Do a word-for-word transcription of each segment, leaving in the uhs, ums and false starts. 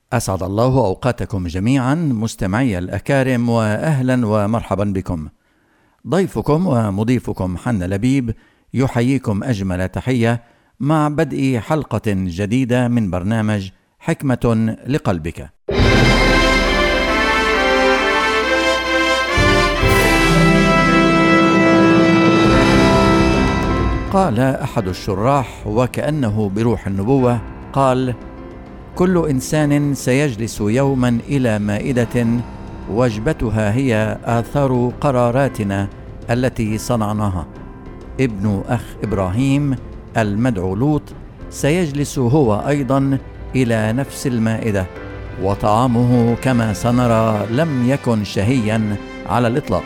أسعد الله أوقاتكم جميعا مستمعي الأكارم، وأهلا ومرحبا بكم. ضيفكم ومضيفكم حنا لبيب يحييكم أجمل تحية مع بدء حلقة جديدة من برنامج حكمة لقلبك. قال أحد الشراح وكأنه بروح النبوة، قال: كل إنسان سيجلس يوما إلى مائدة وجبتها هي آثار قراراتنا التي صنعناها. ابن أخ إبراهيم المدعو لوط سيجلس هو أيضا إلى نفس المائدة، وطعامه كما سنرى لم يكن شهيا على الإطلاق.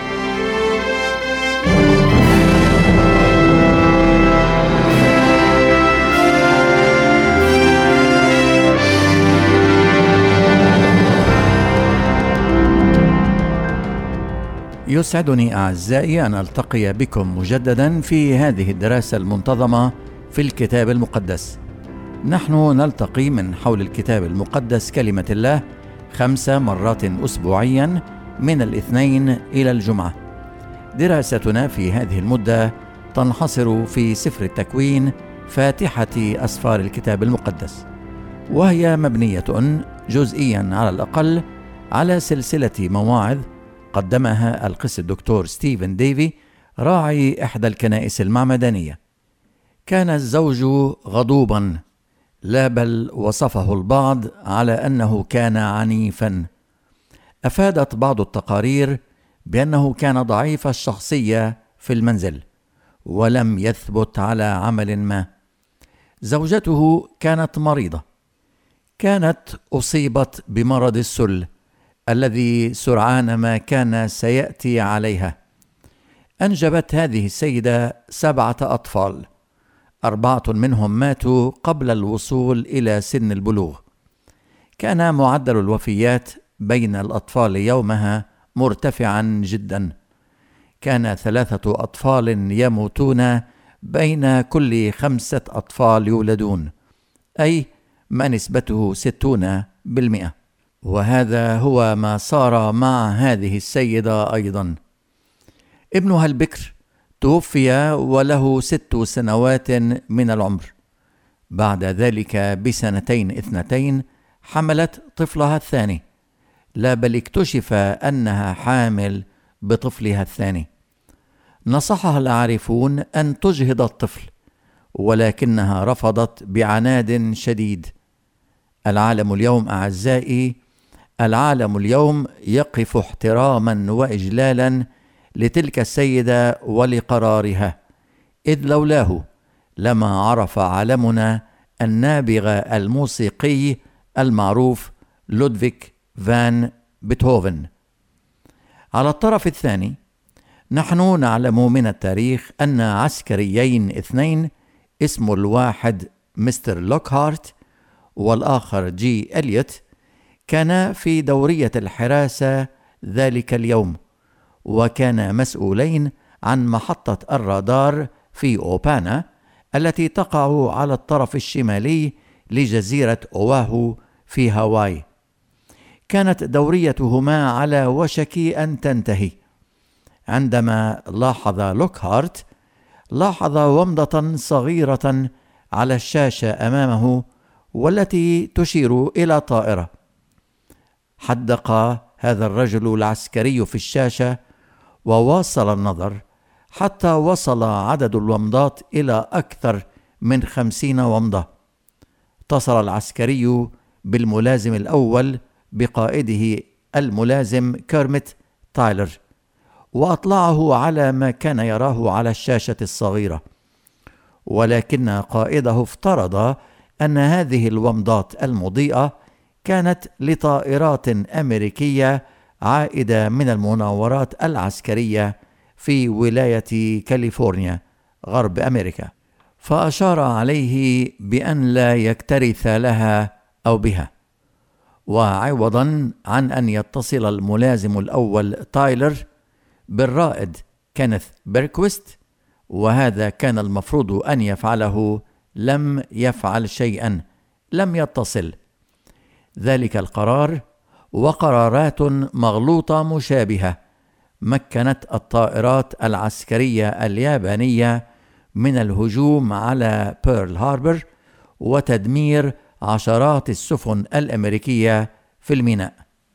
يسعدني أعزائي أن ألتقي بكم مجددا في هذه الدراسة المنتظمة في الكتاب المقدس. نحن نلتقي من حول الكتاب المقدس كلمة الله خمس مرات أسبوعيا من الاثنين إلى الجمعة. دراستنا في هذه المدة تنحصر في سفر التكوين، فاتحة أسفار الكتاب المقدس، وهي مبنية جزئيا على الأقل على سلسلة مواعظ قدمها القس الدكتور ستيفن ديفي راعي إحدى الكنائس المعمدانية. كان الزوج غضوبا، لا بل وصفه البعض على أنه كان عنيفا. أفادت بعض التقارير بأنه كان ضعيف الشخصية في المنزل ولم يثبت على عمل ما. زوجته كانت مريضة، كانت أصيبت بمرض السل الذي سرعان ما كان سيأتي عليها. أنجبت هذه السيدة سبعة أطفال، أربعة منهم ماتوا قبل الوصول إلى سن البلوغ. كان معدل الوفيات بين الأطفال يومها مرتفعا جدا. كان ثلاثة أطفال يموتون بين كل خمسة أطفال يولدون، أي ما نسبته ستون بالمئة. وهذا هو ما صار مع هذه السيدة أيضا. ابنها البكر توفي وله ست سنوات من العمر. بعد ذلك بسنتين اثنتين حملت طفلها الثاني، لا بل اكتشف أنها حامل بطفلها الثاني. نصحها العارفون أن تجهض الطفل، ولكنها رفضت بعناد شديد. العالم اليوم أعزائي، العالم اليوم يقف احتراما وإجلالا لتلك السيدة ولقرارها، إذ لولاه لما عرف عالمنا النابغة الموسيقي المعروف لودفيك فان بيتهوفن. على الطرف الثاني، نحن نعلم من التاريخ أن عسكريين اثنين، اسم الواحد مستر لوكهارت والآخر جي إليوت، كان في دورية الحراسة ذلك اليوم، وكانا مسؤولين عن محطة الرادار في أوبانا التي تقع على الطرف الشمالي لجزيرة أواهو في هاواي. كانت دوريتهما على وشك أن تنتهي عندما لاحظ لوكهارت لاحظ ومضة صغيرة على الشاشة أمامه والتي تشير إلى طائرة. حدق هذا الرجل العسكري في الشاشة وواصل النظر حتى وصل عدد الومضات إلى أكثر من خمسين ومضة. اتصل العسكري بالملازم الأول بقائده الملازم كيرميت تايلر، وأطلعه على ما كان يراه على الشاشة الصغيرة، ولكن قائده افترض أن هذه الومضات المضيئة كانت لطائرات أمريكية عائدة من المناورات العسكرية في ولاية كاليفورنيا غرب أمريكا، فأشار عليه بأن لا يكترث لها أو بها. وعوضا عن أن يتصل الملازم الأول تايلر بالرائد كينيث بيركويست، وهذا كان المفروض أن يفعله، لم يفعل شيئا، لم يتصل. ذلك القرار وقرارات مغلوطة مشابهة مكنت الطائرات العسكرية اليابانية من الهجوم على بيرل هاربر وتدمير عشرات السفن الأمريكية في الميناء.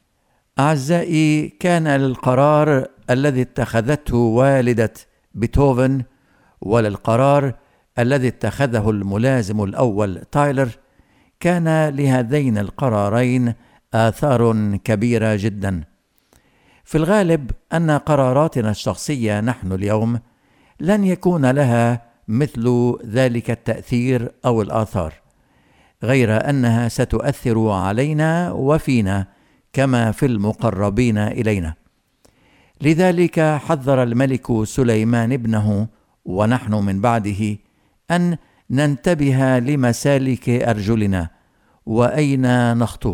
أعزائي، كان للقرار الذي اتخذته والدة بيتهوفن وللقرار الذي اتخذه الملازم الأول تايلر، كان لهذين القرارين آثار كبيرة جدا. في الغالب أن قراراتنا الشخصية نحن اليوم لن يكون لها مثل ذلك التأثير أو الآثار، غير أنها ستؤثر علينا وفينا كما في المقربين إلينا. لذلك حذر الملك سليمان ابنه ونحن من بعده أن ننتبه لمسالك أرجلنا وأين نخطو،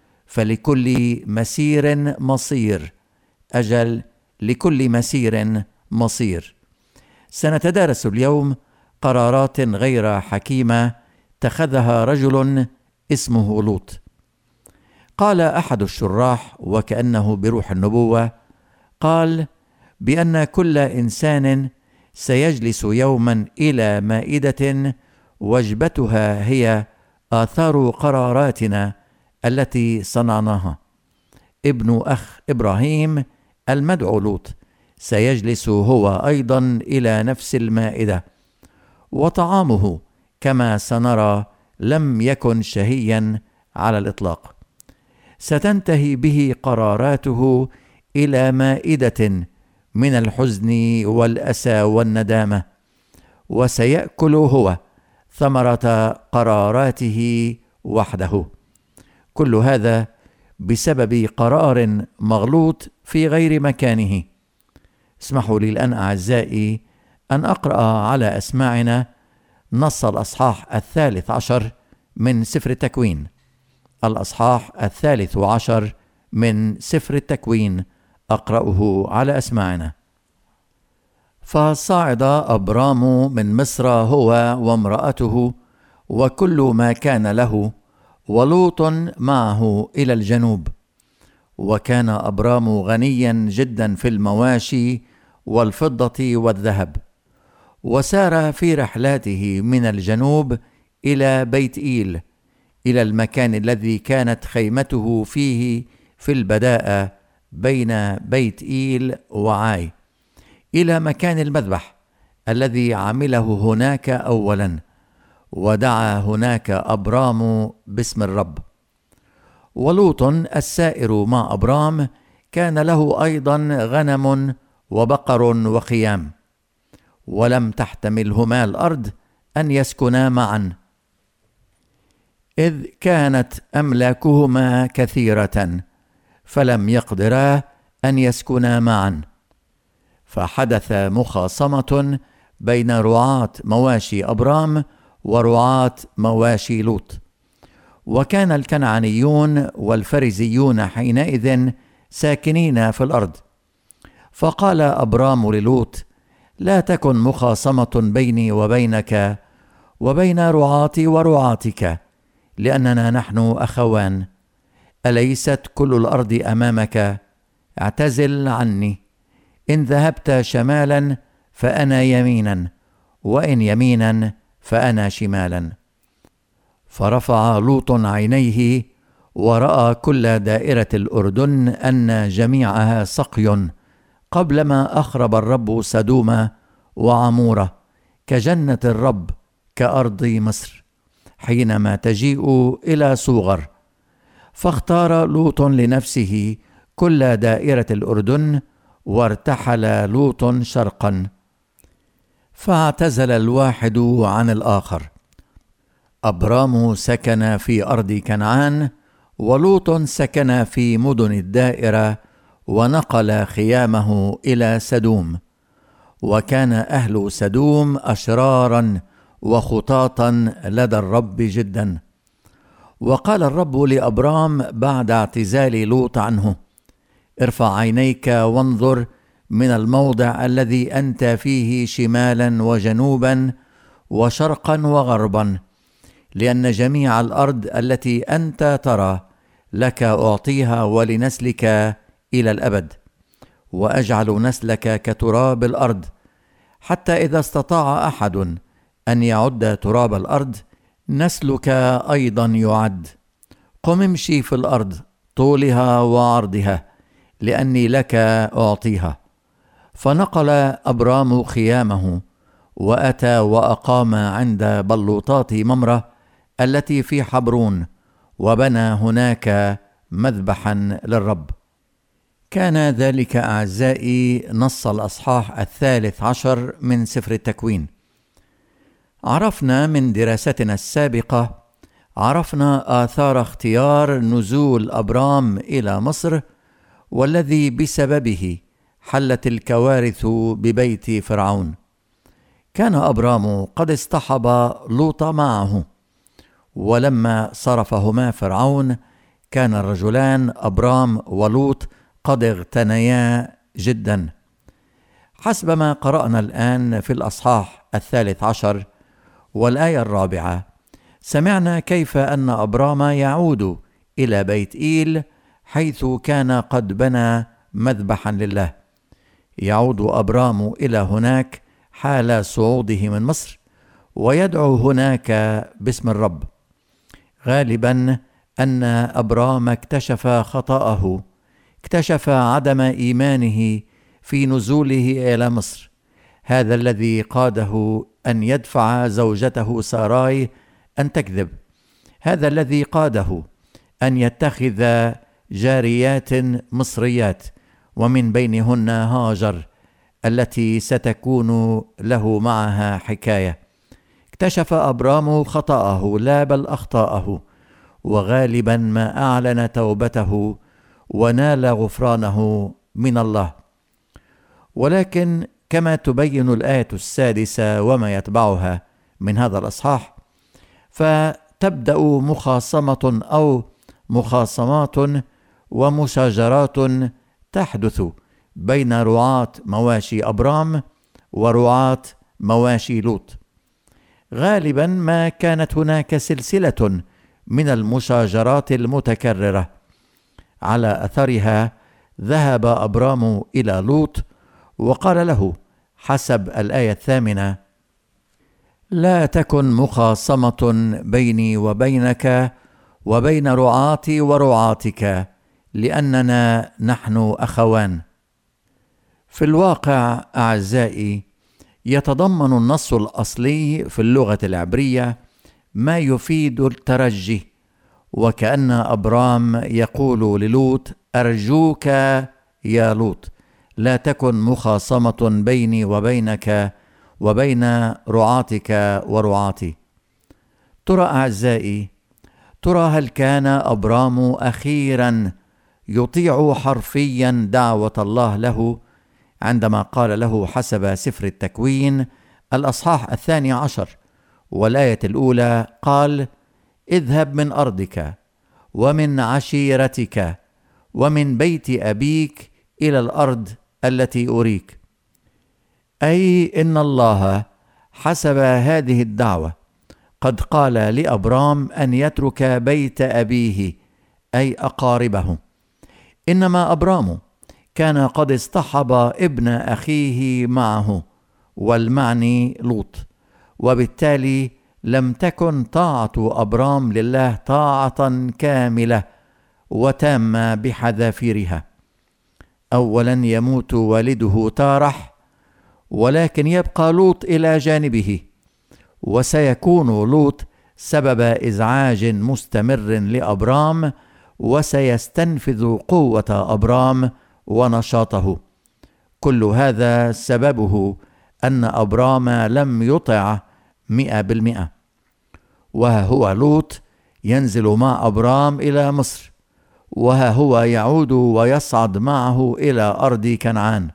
فلكل مسير مصير، أجل لكل مسير مصير. سنتدارس اليوم قرارات غير حكيمة اتخذها رجل اسمه لوط. قال أحد الشراح وكأنه بروح النبوة، قال بأن كل إنسان سيجلس يوما إلى مائدة وجبتها هي آثار قراراتنا التي صنعناها. ابن أخ إبراهيم المدعو لوط سيجلس هو أيضا إلى نفس المائدة، وطعامه كما سنرى لم يكن شهيا على الإطلاق. ستنتهي به قراراته إلى مائدة من الحزن والأسى والندامة، وسيأكل هو ثمرة قراراته وحده. كل هذا بسبب قرار مغلوط في غير مكانه. اسمحوا لي الآن أعزائي أن أقرأ على أسماعنا نص الأصحاح الثالث عشر من سفر التكوين. الأصحاح الثالث عشر من سفر التكوين أقرأه على أسماعنا. فصعد أبرام من مصر هو وامرأته وكل ما كان له، ولوط معه إلى الجنوب. وكان أبرام غنيا جدا في المواشي والفضة والذهب، وسار في رحلاته من الجنوب إلى بيت إيل، إلى المكان الذي كانت خيمته فيه في البداءة بين بيت إيل وعاي، إلى مكان المذبح الذي عمله هناك أولا، ودعا هناك أبرام باسم الرب. ولوط السائر مع أبرام كان له أيضا غنم وبقر وخيام، ولم تحتملهما الأرض أن يسكنا معا، إذ كانت أملاكهما كثيرة، فلم يقدرا أن يسكنا معا. فحدث مخاصمة بين رعاة مواشي أبرام ورعاة مواشي لوط. وكان الكنعانيون والفريزيون حينئذ ساكنين في الأرض. فقال أبرام للوط: لا تكن مخاصمة بيني وبينك وبين رعاتي ورعاتك، لأننا نحن أخوان. أليست كل الأرض أمامك؟ اعتزل عني. إن ذهبت شمالا فأنا يمينا، وإن يمينا فأنا شمالا. فرفع لوط عينيه ورأى كل دائرة الأردن أن جميعها سقي، قبلما أخرب الرب سدوم وعمورة، كجنة الرب كأرض مصر، حينما تجيء إلى صوغر. فاختار لوط لنفسه كل دائرة الأردن، وارتحل لوط شرقا. فاعتزل الواحد عن الآخر. أبرام سكن في أرض كنعان، ولوط سكن في مدن الدائرة، ونقل خيامه إلى سدوم. وكان أهل سدوم أشرارا وخطاطا لدى الرب جدا. وقال الرب لأبرام بعد اعتزال لوط عنه: ارفع عينيك وانظر من الموضع الذي أنت فيه شمالا وجنوبا وشرقا وغربا، لأن جميع الأرض التي أنت ترى لك أعطيها ولنسلك إلى الأبد، وأجعل نسلك كتراب الأرض، حتى إذا استطاع أحد أن يعد تراب الأرض نسلك أيضا يعد. قم امشي في الأرض طولها وعرضها، لأني لك أعطيها. فنقل أبرام خيامه وأتى وأقام عند بلوطات ممرة التي في حبرون، وبنى هناك مذبحا للرب. كان ذلك أعزائي نص الأصحاح الثالث عشر من سفر التكوين. عرفنا من دراستنا السابقة عرفنا آثار اختيار نزول أبرام إلى مصر، والذي بسببه حلت الكوارث ببيت فرعون. كان أبرام قد اصطحب لوط معه، ولما صرفهما فرعون كان الرجلان أبرام ولوط قد اغتنيا جدا. حسب ما قرأنا الآن في الأصحاح الثالث عشر والآية الرابعة، سمعنا كيف أن أبرام يعود إلى بيت إيل حيث كان قد بنى مذبحا لله. يعود أبرام إلى هناك حال صعوده من مصر، ويدعو هناك باسم الرب. غالبا أن أبرام اكتشف خطأه، اكتشف عدم إيمانه في نزوله إلى مصر، هذا الذي قاده أن يدفع زوجته ساراي أن تكذب، هذا الذي قاده أن يتخذ جاريات مصريات، ومن بينهن هاجر التي ستكون له معها حكاية. اكتشف أبرام خطأه لا بل أخطاءه، وغالبا ما أعلن توبته ونال غفرانه من الله. ولكن كما تبين الآية السادسة وما يتبعها من هذا الأصحاح، فتبدأ مخاصمة أو مخاصمات ومشاجرات تحدث بين رعاة مواشي أبرام ورعاة مواشي لوط. غالبا ما كانت هناك سلسلة من المشاجرات المتكررة. على أثرها ذهب أبرام إلى لوط وقال له حسب الآية الثامنة: لا تكن مخاصمة بيني وبينك وبين رعاتي ورعاتك، لأننا نحن أخوان. في الواقع أعزائي، يتضمن النص الأصلي في اللغة العبرية ما يفيد الترجي، وكأن أبرام يقول للوط: أرجوك يا لوط، لا تكن مخاصمة بيني وبينك وبين رعاتك ورعاتي. ترى أعزائي، ترى هل كان أبرام أخيرا يطيع حرفيا دعوة الله له عندما قال له حسب سفر التكوين الأصحاح الثاني عشر والآية الأولى قال: اذهب من أرضك ومن عشيرتك ومن بيت أبيك إلى الأرض التي أريك. أي إن الله حسب هذه الدعوة قد قال لأبرام أن يترك بيت أبيه أي أقاربه، إنما أبرام كان قد اصطحب ابن أخيه معه والمعني لوط، وبالتالي لم تكن طاعة أبرام لله طاعة كاملة وتامة بحذافيرها. أولا يموت والده تارح، ولكن يبقى لوط إلى جانبه، وسيكون لوط سبب إزعاج مستمر لأبرام، وسيستنفذ قوة أبرام ونشاطه. كل هذا سببه أن أبرام لم يطع مئة بالمئة. وها هو لوط ينزل مع أبرام إلى مصر، وها هو يعود ويصعد معه إلى أرض كنعان.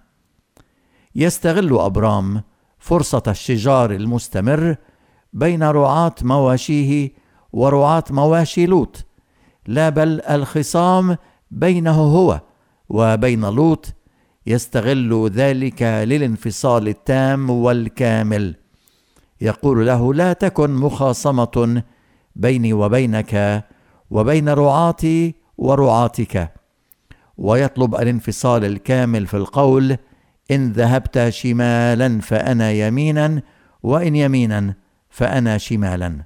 يستغل أبرام فرصة الشجار المستمر بين رعاة مواشيه ورعاة مواشي لوط، لا بل الخصام بينه هو وبين لوط، يستغل ذلك للانفصال التام والكامل. يقول له: لا تكن مخاصمة بيني وبينك وبين رعاتي ورعاتك، ويطلب الانفصال الكامل في القول: إن ذهبت شمالا فأنا يمينا، وإن يمينا فأنا شمالا.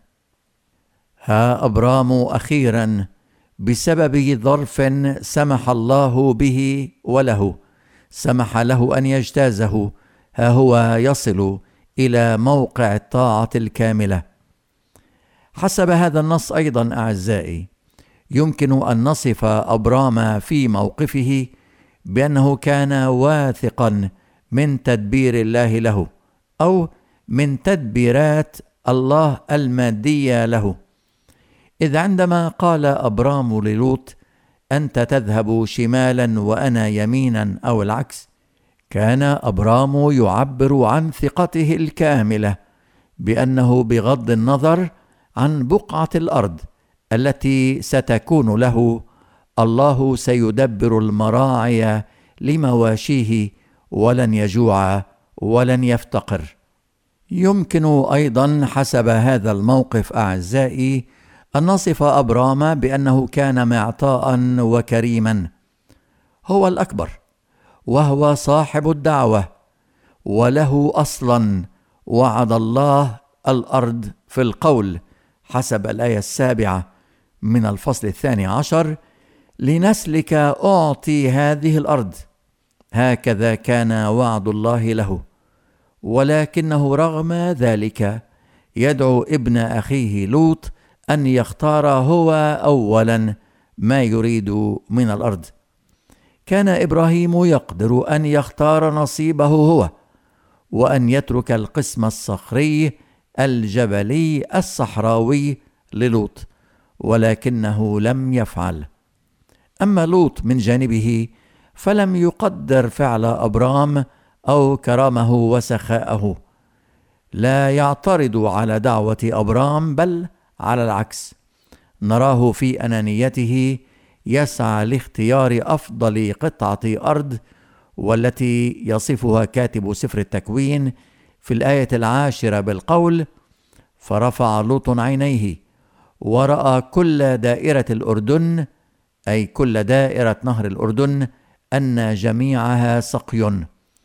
ها أبرام أخيرا بسبب ظرف سمح الله به وله، سمح له أن يجتازه، ها هو يصل إلى موقع الطاعة الكاملة. حسب هذا النص أيضا أعزائي، يمكن أن نصف أبرام في موقفه بأنه كان واثقا من تدبير الله له، أو من تدبيرات الله المادية له. إذ عندما قال أبرام للوط: أنت تذهب شمالا وأنا يمينا، أو العكس، كان أبرام يعبر عن ثقته الكاملة بأنه بغض النظر عن بقعة الأرض التي ستكون له، الله سيدبر المراعي لمواشيه، ولن يجوع ولن يفتقر. يمكن أيضا حسب هذا الموقف أعزائي أن نصف أبرام بأنه كان معطاء وكريما. هو الأكبر، وهو صاحب الدعوة، وله أصلا وعد الله الأرض في القول حسب الآية السابعة من الفصل الثاني عشر: لنسلك أعطي هذه الأرض. هكذا كان وعد الله له، ولكنه رغم ذلك يدعو ابن أخيه لوط أن يختار هو أولا ما يريد من الأرض. كان إبراهيم يقدر أن يختار نصيبه هو، وأن يترك القسم الصخري الجبلي الصحراوي للوط، ولكنه لم يفعل. أما لوط من جانبه فلم يقدر فعل أبرام أو كرمه وسخاءه، لا يعترض على دعوة أبرام، بل على العكس، نراه في أنانيته يسعى لاختيار أفضل قطعة أرض، والتي يصفها كاتب سفر التكوين في الآية العاشرة بالقول: فرفع لوط عينيه ورأى كل دائرة الأردن، أي كل دائرة نهر الأردن، أن جميعها سقي.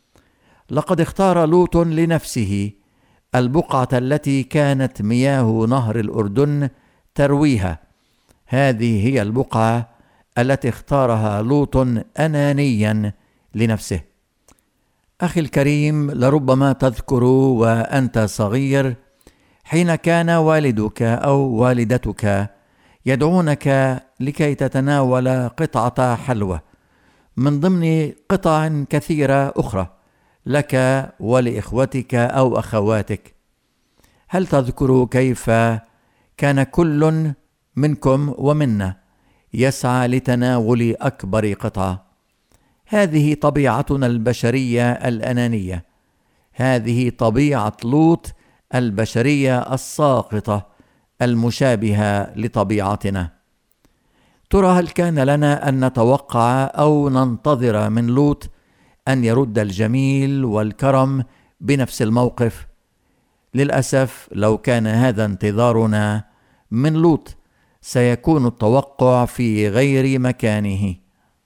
لقد اختار لوط لنفسه البقعة التي كانت مياه نهر الأردن ترويها. هذه هي البقعة التي اختارها لوط أنانيا لنفسه. أخي الكريم، لربما تذكر وأنت صغير حين كان والدك أو والدتك يدعونك لكي تتناول قطعة حلوى من ضمن قطع كثيرة أخرى لك ولإخوتك أو أخواتك. هل تذكر كيف كان كل منكم ومنا يسعى لتناول أكبر قطعة؟ هذه طبيعتنا البشرية الأنانية، هذه طبيعة لوط البشرية الساقطة المشابهة لطبيعتنا. ترى هل كان لنا أن نتوقع أو ننتظر من لوط أن يرد الجميل والكرم بنفس الموقف؟ للأسف لو كان هذا انتظارنا من لوط سيكون التوقع في غير مكانه.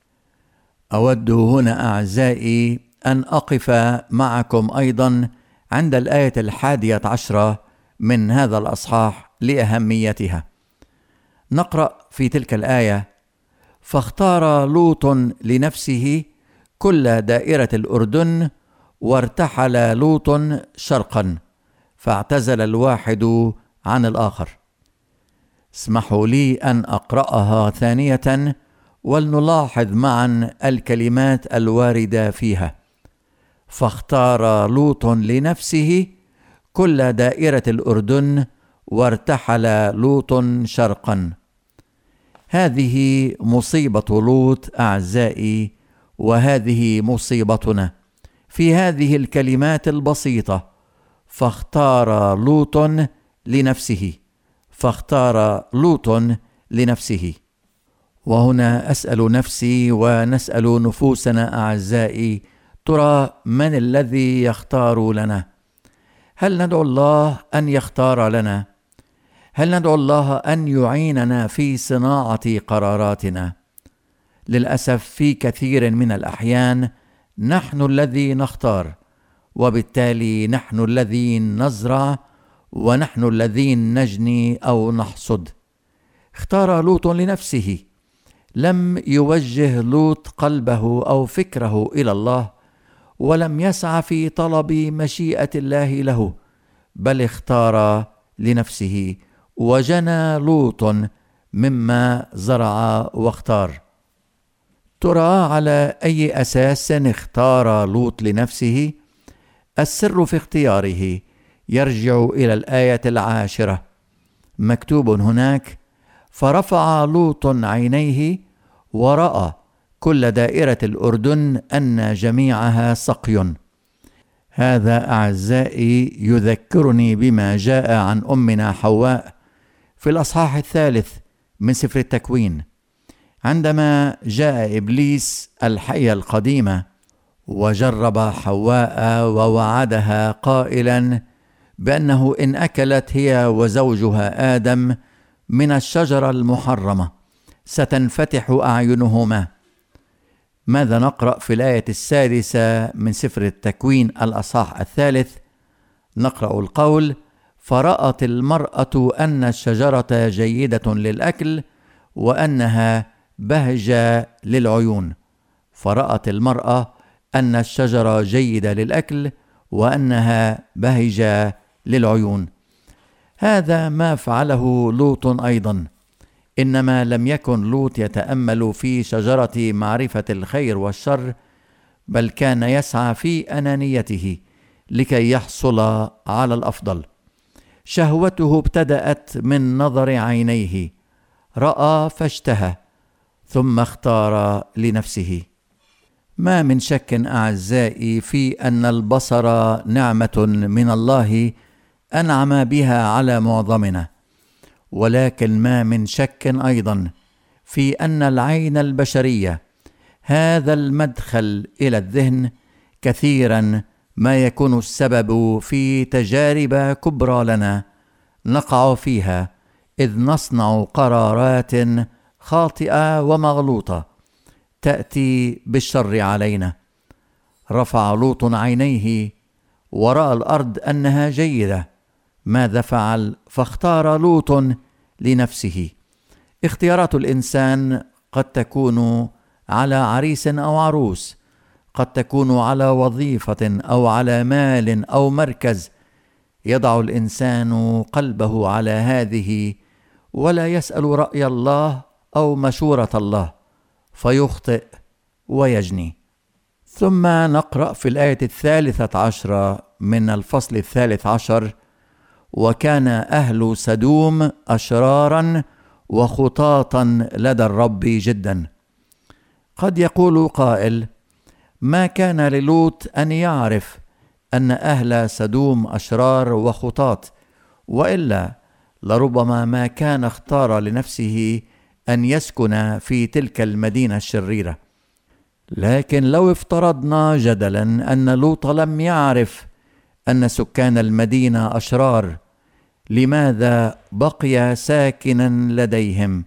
أود هنا أعزائي أن أقف معكم أيضا عند الآية الحادية عشرة من هذا الأصحاح لأهميتها. نقرأ في تلك الآية: فاختار لوط لنفسه كل دائرة الأردن، وارتحل لوط شرقا، فاعتزل الواحد عن الآخر. اسمحوا لي أن أقرأها ثانية ولنلاحظ معا الكلمات الواردة فيها. فاختار لوط لنفسه كل دائرة الأردن، وارتحل لوط شرقا. هذه مصيبة لوط أعزائي، وهذه مصيبتنا في هذه الكلمات البسيطة: فاختار لوط لنفسه، فاختار لوط لنفسه. وهنا أسأل نفسي ونسأل نفوسنا أعزائي: ترى من الذي يختار لنا؟ هل ندعو الله أن يختار لنا؟ هل ندعو الله أن يعيننا في صناعة قراراتنا؟ للأسف في كثير من الأحيان نحن الذي نختار، وبالتالي نحن الذين نزرع ونحن الذين نجني أو نحصد. اختار لوط لنفسه، لم يوجه لوط قلبه أو فكره إلى الله، ولم يسعى في طلب مشيئة الله له، بل اختار لنفسه وجنى لوط مما زرع واختار. ترى على أي أساس اختار لوط لنفسه؟ السر في اختياره يرجع إلى الآية العاشرة، مكتوب هناك: فرفع لوط عينيه ورأى كل دائرة الأردن أن جميعها سقي. هذا أعزائي يذكرني بما جاء عن أمنا حواء في الأصحاح الثالث من سفر التكوين، عندما جاء إبليس الحية القديمة وجرب حواء ووعدها قائلا بأنه إن أكلت هي وزوجها آدم من الشجرة المحرمة ستنفتح أعينهما. ماذا نقرأ في الآية السادسة من سفر التكوين الأصحاح الثالث؟ نقرأ القول: فرأت المرأة أن الشجرة جيدة للأكل وأنها بهجة للعيون. فرأت المرأة أن الشجرة جيدة للأكل وأنها بهجة للعيون. هذا ما فعله لوط أيضا، إنما لم يكن لوط يتأمل في شجرة معرفة الخير والشر، بل كان يسعى في أنانيته لكي يحصل على الأفضل. شهوته ابتدأت من نظر عينيه، رأى فاشتهى ثم اختار لنفسه. ما من شك أعزائي في أن البصر نعمة من الله أنعم بها على معظمنا، ولكن ما من شك أيضا في أن العين البشرية، هذا المدخل إلى الذهن، كثيرا ما يكون السبب في تجارب كبرى لنا نقع فيها، إذ نصنع قرارات خاطئة ومغلوطة تأتي بالشر علينا. رفع لوط عينيه ورأى الأرض أنها جيدة. ماذا فعل؟ فاختار لوط لنفسه. اختيارات الإنسان قد تكون على عريس أو عروس، قد تكون على وظيفة أو على مال أو مركز. يضع الإنسان قلبه على هذه ولا يسأل رأي الله أو مشورة الله، فيخطئ ويجني. ثم نقرأ في الآية الثالثة عشرة من الفصل الثالث عشر: وكان أهل سدوم أشرارا وخطاطا لدى الرب جدا. قد يقول قائل: ما كان للوط أن يعرف أن أهل سدوم أشرار وخطاط، وإلا لربما ما كان اختار لنفسه أن يسكن في تلك المدينة الشريرة. لكن لو افترضنا جدلا أن لوط لم يعرف أن سكان المدينة أشرار، لماذا بقي ساكنا لديهم؟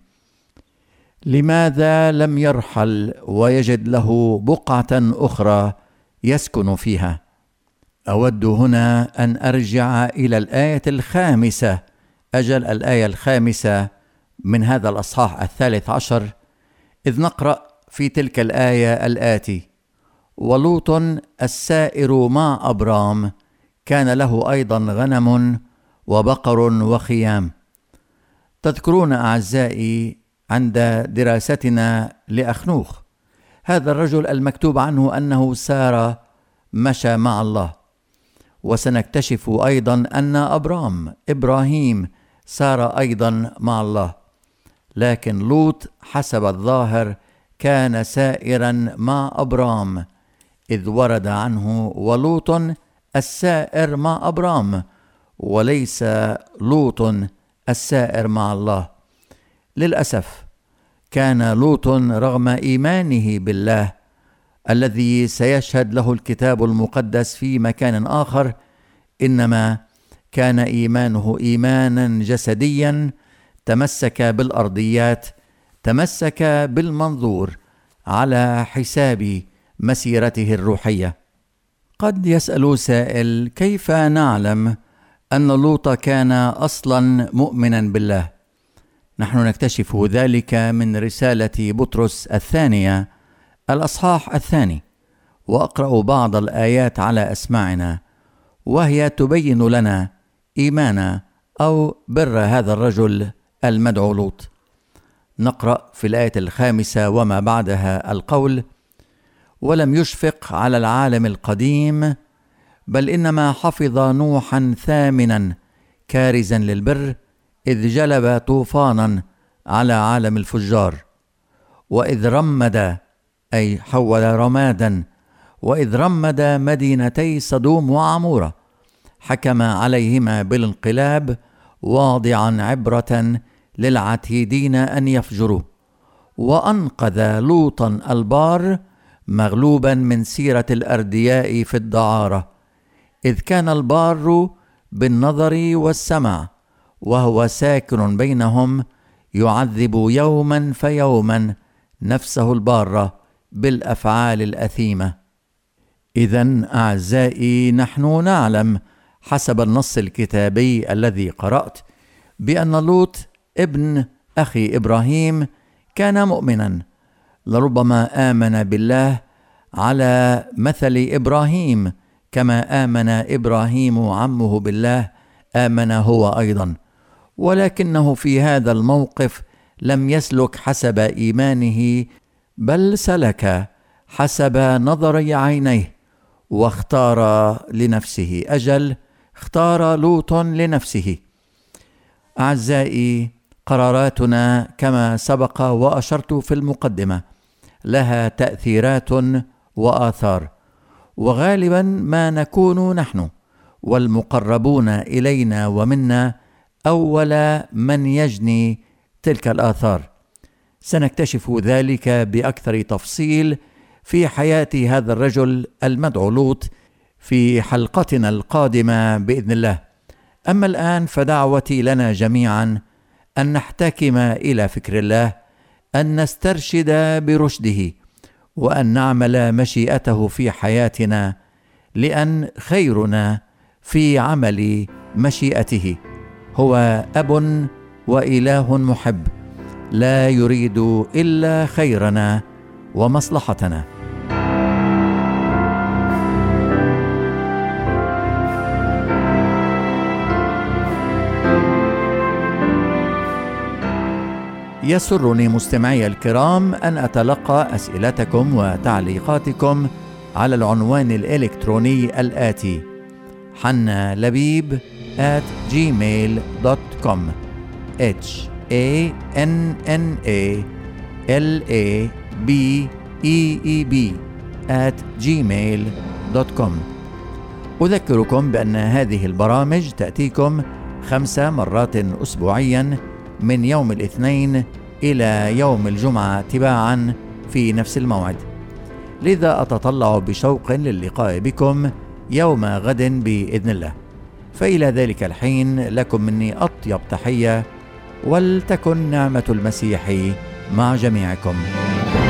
لماذا لم يرحل ويجد له بقعة أخرى يسكن فيها؟ أود هنا أن أرجع إلى الآية الخامسة، أجل الآية الخامسة من هذا الأصحاح الثالث عشر، إذ نقرأ في تلك الآية الآتي: ولوط السائر مع أبرام كان له أيضا غنم وبقر وخيام. تذكرون أعزائي عند دراستنا لأخنوخ، هذا الرجل المكتوب عنه أنه سار مشى مع الله، وسنكتشف أيضا أن أبرام إبراهيم سار أيضا مع الله. لكن لوط حسب الظاهر كان سائرا مع أبرام، إذ ورد عنه ولوط السائر مع أبرام، وليس لوط السائر مع الله. للأسف كان لوط رغم إيمانه بالله الذي سيشهد له الكتاب المقدس في مكان آخر، إنما كان إيمانه إيمانا جسديا، تمسك بالأرضيات، تمسك بالمنظور، على حساب مسيرته الروحية. قد يسأل سائل: كيف نعلم أن لوط كان أصلا مؤمنا بالله؟ نحن نكتشف ذلك من رسالة بطرس الثانية الأصحاح الثاني، وأقرأ بعض الآيات على أسماعنا، وهي تبين لنا إيمان أو بر هذا الرجل المدعو لوط. نقرأ في الآية الخامسة وما بعدها القول: ولم يشفق على العالم القديم، بل إنما حفظ نوحا ثامنا كارزا للبر، إذ جلب طوفانا على عالم الفجار، وإذ رمد، أي حول رمادا، وإذ رمد مدينتي صدوم وعمورة، حكم عليهما بالانقلاب، واضعا عبرة للعتيدين أن يفجروا، وأنقذ لوطا البار مغلوبا من سيرة الأردياء في الدعارة، إذ كان البار بالنظر والسمع، وهو ساكن بينهم، يعذب يوما فيوما نفسه البارة بالأفعال الأثيمة. إذن أعزائي، نحن نعلم حسب النص الكتابي الذي قرأت بأن لوط ابن أخي إبراهيم كان مؤمنا، لربما آمن بالله على مثل إبراهيم، كما آمن إبراهيم عمه بالله آمن هو أيضا، ولكنه في هذا الموقف لم يسلك حسب إيمانه، بل سلك حسب نظر عينيه، واختار لنفسه، أجل اختار لوط لنفسه. أعزائي، قراراتنا كما سبق وأشرت في المقدمة لها تأثيرات وآثار، وغالبا ما نكون نحن والمقربون إلينا ومنا أول من يجني تلك الآثار. سنكتشف ذلك بأكثر تفصيل في حياة هذا الرجل المدعو لوط في حلقتنا القادمة بإذن الله. أما الآن فدعوتي لنا جميعا أن نحتكم إلى فكر الله، أن نسترشد برشده، وأن نعمل مشيئته في حياتنا، لأن خيرنا في عمل مشيئته. هو أب وإله محب، لا يريد إلا خيرنا ومصلحتنا. يسرني مستمعي الكرام أن أتلقى أسئلتكم وتعليقاتكم على العنوان الإلكتروني الآتي: حنا لبيب at gmail dot com h a n n a l a b e e b at gmail dot com. أذكركم بأن هذه البرامج تأتيكم خمس مرات أسبوعيا من يوم الاثنين إلى يوم الجمعة تباعا في نفس الموعد، لذا أتطلع بشوق للقاء بكم يوم غد بإذن الله. فإلى ذلك الحين لكم مني أطيب تحية، ولتكن نعمة المسيح مع جميعكم.